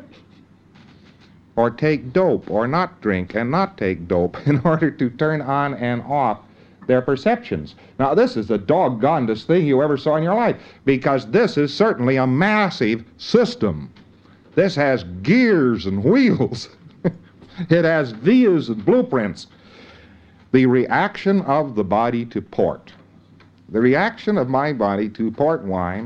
or take dope, or not drink and not take dope in order to turn on and off their perceptions. Now, this is the doggonedest thing you ever saw in your life, because this is certainly a massive system. This has gears and wheels. It has views and blueprints. The reaction of the body to port. The reaction of my body to port wine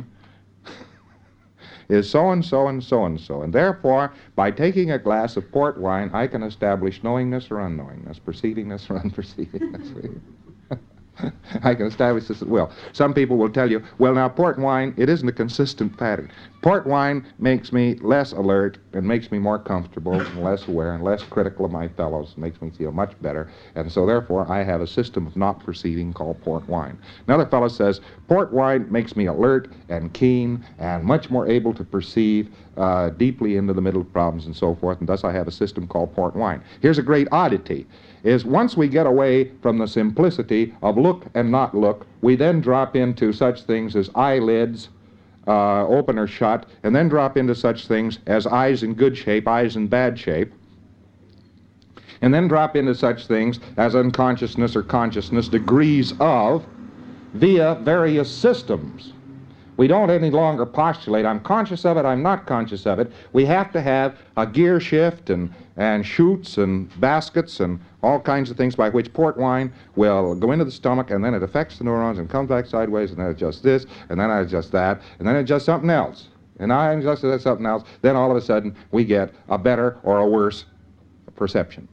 is so-and-so and so-and-so. And therefore, by taking a glass of port wine, I can establish knowingness or unknowingness, perceivingness or unperceivingness. I can establish this at will. Some people will tell you, well, now, port wine, it isn't a consistent pattern. Port wine makes me less alert and makes me more comfortable and less aware and less critical of my fellows, makes me feel much better, and so therefore I have a system of not perceiving called port wine. Another fellow says, port wine makes me alert and keen and much more able to perceive uh, deeply into the middle problems and so forth, and thus I have a system called port wine. Here's a great oddity, is once we get away from the simplicity of look and not look, we then drop into such things as eyelids, uh, open or shut, and then drop into such things as eyes in good shape, eyes in bad shape, and then drop into such things as unconsciousness or consciousness, degrees of, via various systems. We don't any longer postulate, I'm conscious of it, I'm not conscious of it. We have to have a gear shift and, and chutes and baskets and all kinds of things by which port wine will go into the stomach, and then it affects the neurons and comes back sideways, and then it adjusts this, and then I adjust that, and then it adjusts something else. And I adjust that something else, then all of a sudden we get a better or a worse perception.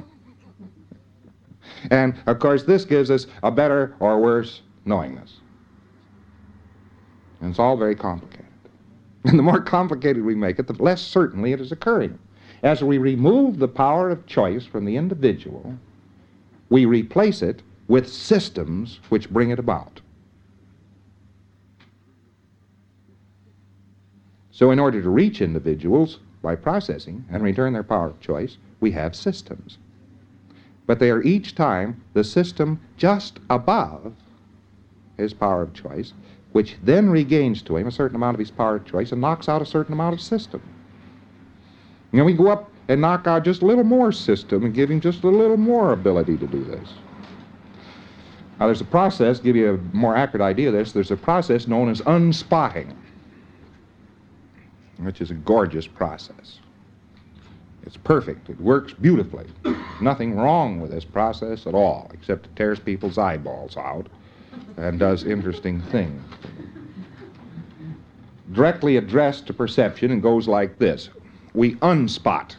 And, of course, this gives us a better or worse knowingness. And it's all very complicated. And the more complicated we make it, the less certainly it is occurring. As we remove the power of choice from the individual, we replace it with systems which bring it about. So in order to reach individuals by processing and return their power of choice, we have systems. But they are each time the system just above his power of choice, which then regains to him a certain amount of his power of choice and knocks out a certain amount of system. And we go up and knock out just a little more system and give him just a little more ability to do this. Now there's a process, to give you a more accurate idea of this, there's a process known as unspotting, which is a gorgeous process. It's perfect. It works beautifully. Nothing wrong with this process at all, except it tears people's eyeballs out and does interesting things. Directly addressed to perception and goes like this. We unspot.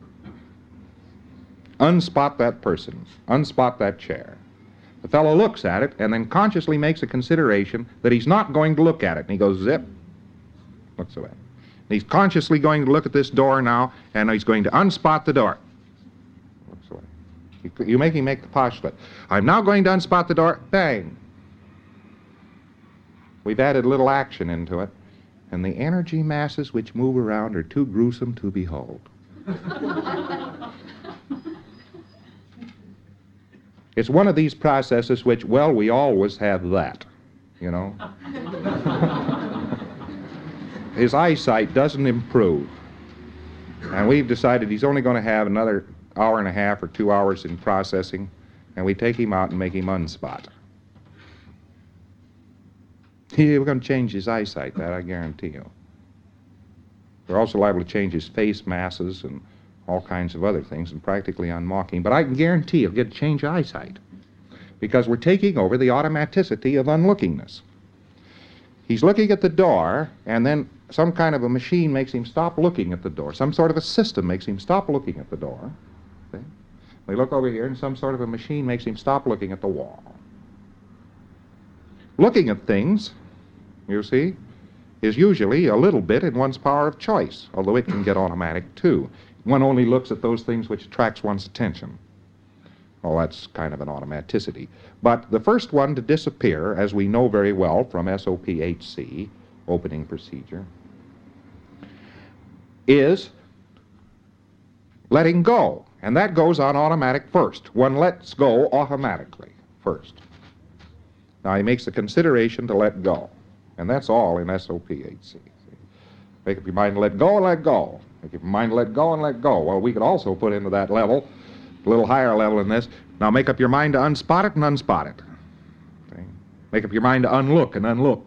Unspot that person. Unspot that chair. The fellow looks at it and then consciously makes a consideration that he's not going to look at it. And he goes zip, looks away. He's consciously going to look at this door now, and he's going to unspot the door. Looks away. You, you make him make the postulate. I'm now going to unspot the door. Bang. We've added a little action into it, and the energy masses which move around are too gruesome to behold. It's one of these processes which, well, we always have that, you know. His eyesight doesn't improve. And we've decided he's only going to have another hour and a half or two hours in processing, and we take him out and make him unspot. He, we're going to change his eyesight, that I guarantee you. We're also liable to change his face masses and all kinds of other things and practically unmock him. But I can guarantee he'll get to change eyesight because we're taking over the automaticity of unlookingness. He's looking at the door, and then some kind of a machine makes him stop looking at the door. Some sort of a system makes him stop looking at the door. See? We look over here, and some sort of a machine makes him stop looking at the wall. Looking at things, you see, is usually a little bit in one's power of choice, although it can get automatic too. One only looks at those things which attracts one's attention. Well, that's kind of an automaticity. But the first one to disappear, as we know very well from S O P H C, opening procedure, is letting go. And that goes on automatic first. One lets go automatically first. Now he makes the consideration to let go. And that's all in S O P H C. Make up your mind to let go and let go. Make up your mind to let go and let go. Well, we could also put into that level, a little higher level in this. Now make up your mind to unspot it and unspot it. Okay? Make up your mind to unlook and unlook.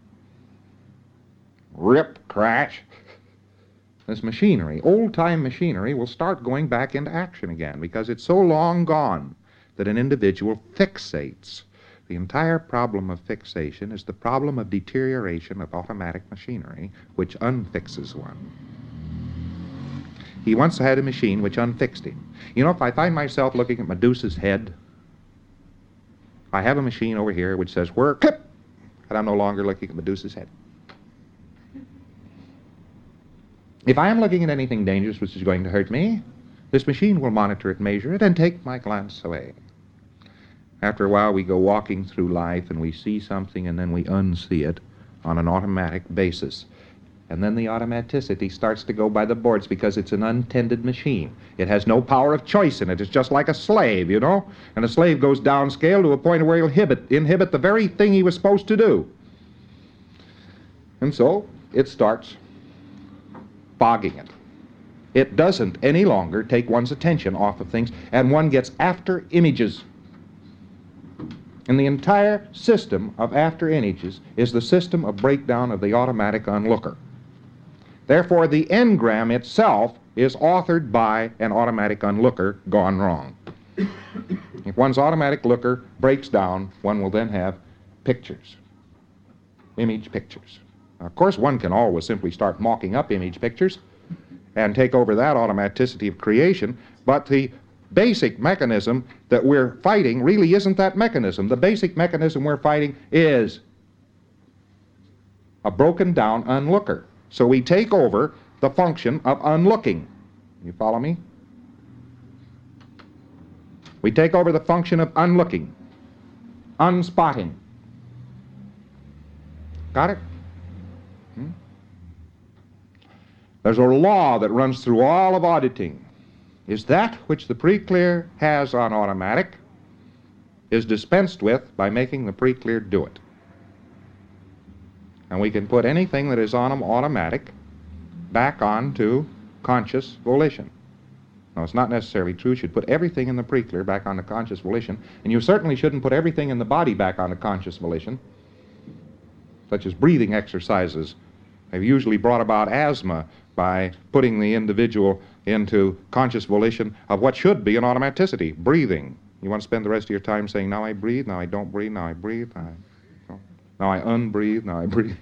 Rip, crash. This machinery, old-time machinery, will start going back into action again because it's so long gone that an individual fixates. The entire problem of fixation is the problem of deterioration of automatic machinery, which unfixes one. He once had a machine which unfixed him. You know, if I find myself looking at Medusa's head, I have a machine over here which says, "Where?" Clip! And I'm no longer looking at Medusa's head. If I am looking at anything dangerous which is going to hurt me, this machine will monitor it, measure it, and take my glance away. After a while, we go walking through life and we see something and then we unsee it on an automatic basis. And then the automaticity starts to go by the boards because it's an untended machine. It has no power of choice in it. It's just like a slave, you know? And a slave goes downscale to a point where he'll inhibit, inhibit the very thing he was supposed to do. And so it starts bogging it. It doesn't any longer take one's attention off of things, and one gets after images. And the entire system of after images is the system of breakdown of the automatic onlooker. Therefore, the engram itself is authored by an automatic onlooker gone wrong. If one's automatic looker breaks down, one will then have pictures, image pictures. Now, of course, one can always simply start mocking up image pictures and take over that automaticity of creation, but the basic mechanism that we're fighting really isn't that mechanism. The basic mechanism we're fighting is a broken down onlooker. So we take over the function of unlooking. You follow me? We take over the function of unlooking, unspotting. Got it? Hmm? There's a law that runs through all of auditing. Is that which the pre-clear has on automatic is dispensed with by making the pre-clear do it. And we can put anything that is on them automatic back on to conscious volition. Now, it's not necessarily true. You should put everything in the pre-clear back onto conscious volition, and you certainly shouldn't put everything in the body back onto conscious volition, such as breathing exercises. They've usually brought about asthma by putting the individual into conscious volition of what should be an automaticity, breathing. You want to spend the rest of your time saying, now I breathe, now I don't breathe, now I breathe, now I, now I unbreathe, now I breathe.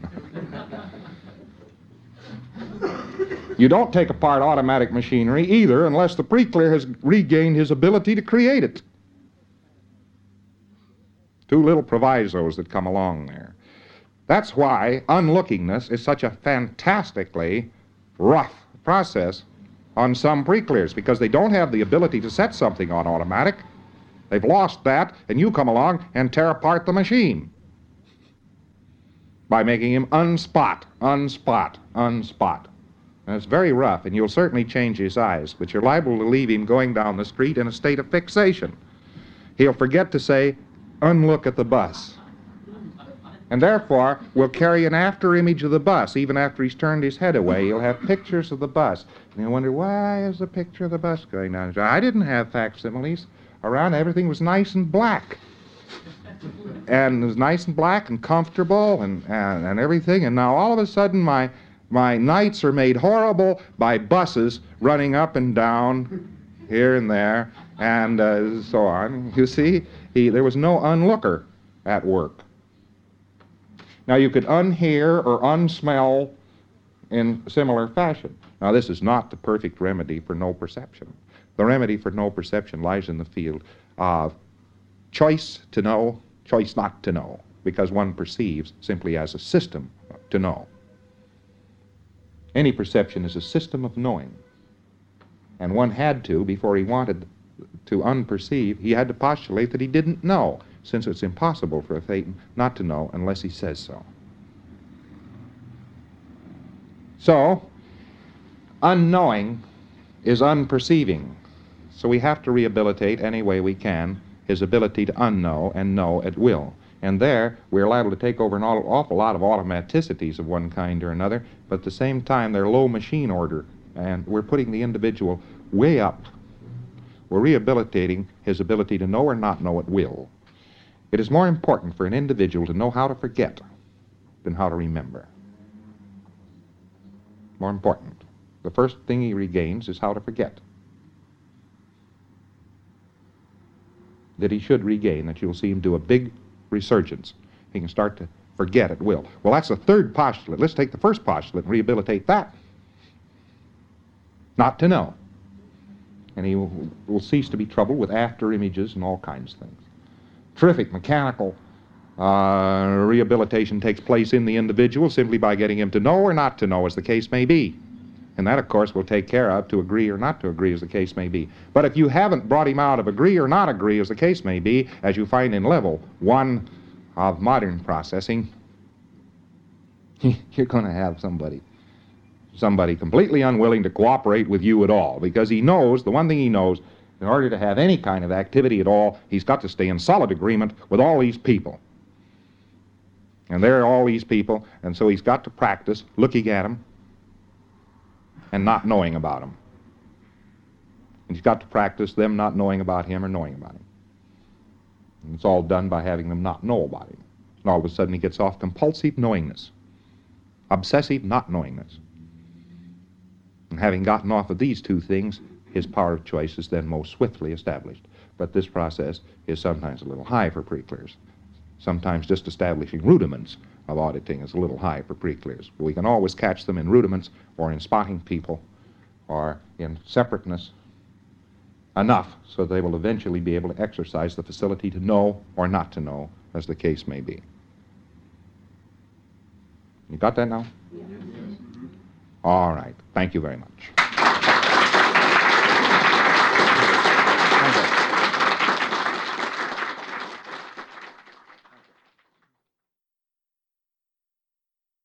You don't take apart automatic machinery either unless the pre-clear has regained his ability to create it. Two little provisos that come along there. That's why unlookingness is such a fantastically rough process on some pre-clears, because they don't have the ability to set something on automatic. They've lost that, and you come along and tear apart the machine by making him unspot, unspot, unspot. And it's very rough, and you'll certainly change his eyes, but you're liable to leave him going down the street in a state of fixation. He'll forget to say, unlook at the bus. And therefore, will carry an after image of the bus. Even after he's turned his head away, he'll have pictures of the bus. And he'll wonder, why is the picture of the bus going down? I didn't have facsimiles around. Everything was nice and black. And it was nice and black and comfortable and, and, and everything. And now all of a sudden, my, my nights are made horrible by buses running up and down here and there and uh, so on. You see, he, there was no unlooker at work. Now, you could unhear or unsmell in similar fashion. Now, this is not the perfect remedy for no perception. The remedy for no perception lies in the field of choice to know, choice not to know, because one perceives simply as a system to know. Any perception is a system of knowing. And one had to, before he wanted to unperceive, he had to postulate that he didn't know, since it's impossible for a Thetan not to know unless he says so. So, unknowing is unperceiving. So we have to rehabilitate any way we can his ability to unknow and know at will. And there, we're liable to take over an awful lot of automaticities of one kind or another, but at the same time, they're low machine order, and we're putting the individual way up. We're rehabilitating his ability to know or not know at will. It is more important for an individual to know how to forget than how to remember. More important. The first thing he regains is how to forget. That he should regain, that you'll see him do a big resurgence. He can start to forget at will. Well, that's the third postulate. Let's take the first postulate and rehabilitate that. Not to know. And he will, will cease to be troubled with after images and all kinds of things. Terrific mechanical uh, rehabilitation takes place in the individual simply by getting him to know or not to know, as the case may be. And that, of course, we'll take care of to agree or not to agree, as the case may be. But if you haven't brought him out of agree or not agree, as the case may be, as you find in level one of modern processing, you're going to have somebody, somebody completely unwilling to cooperate with you at all, because he knows, the one thing he knows, in order to have any kind of activity at all, he's got to stay in solid agreement with all these people. And there are all these people, and so he's got to practice looking at them and not knowing about them. And he's got to practice them not knowing about him or knowing about him. And it's all done by having them not know about him. And all of a sudden he gets off compulsive knowingness, obsessive not knowingness. And having gotten off of these two things, his power of choice is then most swiftly established. But this process is sometimes a little high for pre-clears. Sometimes just establishing rudiments of auditing is a little high for pre-clears. But we can always catch them in rudiments or in spotting people or in separateness enough so they will eventually be able to exercise the facility to know or not to know, as the case may be. You got that now? Yes. All right. Thank you very much.